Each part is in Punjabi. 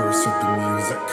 verse of the music.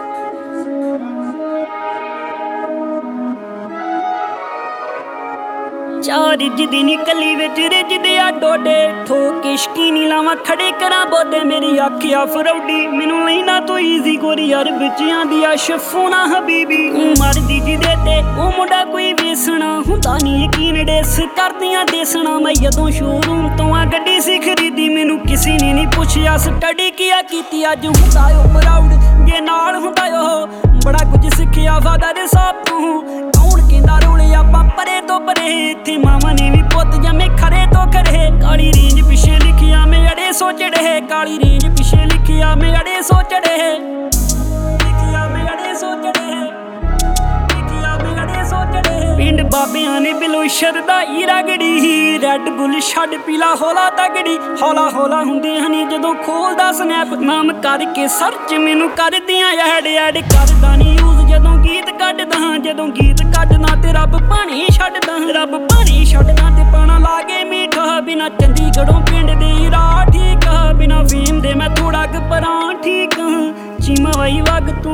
ਚਾਰ ਰਿੱਝਦੀ ਨਿਕਲੀ ਵਿੱਚ ਰਿੱਝਦੇ ਆ ਡੋਡੇ ਠੋਕ ਇਸ਼ਕੀ ਨੀ ਲਾਵਾਂ ਖੜੇ ਕਰਾਂ ਬੋਦੇ ਮੇਰੀ ਅੱਖ ਆ ਫਰੌਡੀ ਮੈਨੂੰ ਲੈਣਾ ਤੂੰ ਈਜ਼ੀ ਗੋਰੀ ਯਾਰ ਵਿੱਚ ਆਂਦੀ ਆ ਸ਼ਫੂਨਾ ਹਬੀਬੀ ਮਰਦੀ ਜਿਹਦੇ ਤੇ ਉਹ ਮੁੰਡਾ ਕੋਈ ਵੇਸਣਾ ਹੁੰਦਾ ਨੀ ਯਕੀਨ ਡੇਸ ਕਰਦੀਆਂ ਦੇਸਣਾ ਮੈਂ ਜਦੋਂ ਸ਼ੋਰੂਮ ਤੋਂ ਆ ਗੱਡੀ ਸੀ ਖਰੀਦੀ ਮੈਨੂੰ ਕਿਸੇ ਨੇ ਨਹੀਂ ਪੁੱਛਿਆ ਸਟੱਡੀ ਕੀਆ ਕੀਤੀ ਅੱਜ ਹੁੰਦਾ ਓ ਪ੍ਰਾਊਡ ਜੇ ਨਾਲ ਹੁੰਦਾ ਉਹ ਬੜਾ ਕੁਝ ਸਿੱਖਿਆ ਫਾਦਰ ਸਾਹਿਬ ਤੋਂ ਕੌਣ ਕਹਿੰਦਾ ਰੋਲੇ ਆਪਾਂ ਪਰੇ ਤੋਂ ਪਰੇ ਇੱਥੇ ਮਾਵਾਂ ਨੇ ਵੀ ਪੁੱਤ ਜੰਮੇ ਖਰੇ ਤੋਂ ਖਰੇ ਕਾਲੀ ਰੇਂਜ ਪਿੱਛੇ ਲਿਖਿਆ ਮੈਂ ਅੜੇ ਸੋਚੜੇ ਕਾਲੀ ਰੇਂਜ ਪਿੱਛੇ ਲਿਖਿਆ ਮੈਂ ਅੜੇ ਸੋਚੜੇ ਲਿਖਿਆ ਮੈਂ ਅੜੇ ਸੋਚੜੇ ਲਿਖਿਆ ਮੈਂ ਅੜੇ ਸੋਚੜੇ ਪਿੰਡ ਬਾਬਿਆਂ ਨੇ ਬਿਲੋ ਸ਼ਰਦਾ ਈ ਰਗੜੀ ਰੈੱਡ ਬੁੱਲ ਛੱਡ ਪੀਲਾ ਹੌਲਾ ਤਗੜੀ ਹੌਲਾ ਹੌਲਾ ਹੁੰਦੇ ਹਨੀ ਜਦੋਂ ਖੋਲਦਾ ਸਨੈਪ ਨਾਮ ਕਰਕੇ ਸਰਚ ਮੈਨੂੰ ਕਰਦੀਆਂ ਐਡ ਕਰਦਾ ਨੀ ਯੂਜ਼ ਜਦੋਂ ਗੀਤ ਕੱਢਦਾ ਤੇ ਰੱਬ ਪਾਣੀ ਛੱਡਦਾ ਤੇ ਪਾਣਾ ਲਾਗੇ ਮੀਠਾ ਬਿਨਾ ਚੰਡੀਗੜ੍ਹੋਂ ਪਿੰਡ ਦੇ ਰਾਹ ਠੀਕ ਆ ਬਿਨਾ ਫੇਮ ਦੇ ਮੈਂ ਥੋੜਾ ਕੁ ਪਰਾਂ ਠੀਕ ਆ ਚੀਮਾ ਵਾਈ ਵਗ ਤੂੰ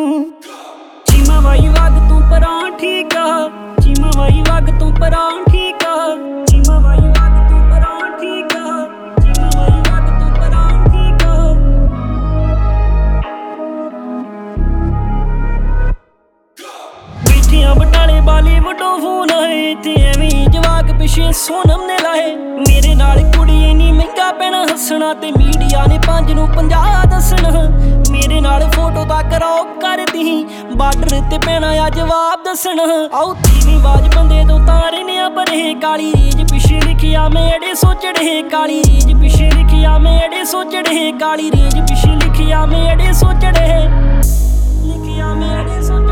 ਪਰਾਂ ਠੀਕ ਆ ਚੀਮਾ ਵਾਈ ਵਗ ਤੂੰ ਪਰਾਂ ਠੀਕ ਆ ਚੀਮਾ ਵਾਈ ਵਗ ਤੂੰ ਪਰਾਂ ਠੀਕ ਆ ਚੀਮਾ ਵਾਈ ਵਗ ਤੂੰ ਪਰਾਂ ਠੀਕ ਆ ਬੈਠੀਆਂ ਬਟਾਲੇ ਬਾਲੀਵੁੱਡੋਂ ਫੋਨ ਆਏ ਤੇ ਐਵੇਂ ਜਵਾਕ ਪਿੱਛੇ ਸੋਨਮ ਨੇ ਲਾਏ ਮੇਰੇ ਨਾਲ ਕੁੜੀ ਇੰਨੀ ਮਹਿੰਗਾ ਪੈਣਾ ਹੱਸਣਾ ਤੇ ਮੀਡੀਆ ਨੇ 5 ਨੂੰ 50 ਦੱਸਣਾ ਮੇਰੇ ਨਾਲ ਫੋਟੋ ਦਾ ਕਰਾਓ ਕਰਦੀ ਬਾਰਡਰ ਤੇ ਪੈਣਾ ਆ ਜਵਾਬ ਦੱਸਣਾ ਆਉ ਤੀਵੀਂ ਆਵਾਜ਼ ਬੰਦੇ ਤੋਂ ਤਾਰੇ ਨੇ ਪਰੇ ਕਾਲੀ ਰੇਂਜ ਪਿੱਛੇ ਲਿਖਿਆ ਮੈਂ ਅੜੇ ਸੋਚੜੇ ਕਾਲੀ ਰੇਂਜ ਪਿੱਛੇ ਲਿਖਿਆ ਮੈਂ ਅੜੇ ਸੋਚੜੇ ਕਾਲੀ ਰੇਂਜ ਪਿੱਛੇ ਲਿਖਿਆ ਮੈਂ ਅੜੇ ਸੋਚੜੇ ਲਿਖਿਆ ਮੈਂ ਅੜੇ ਸੋਚੜੇ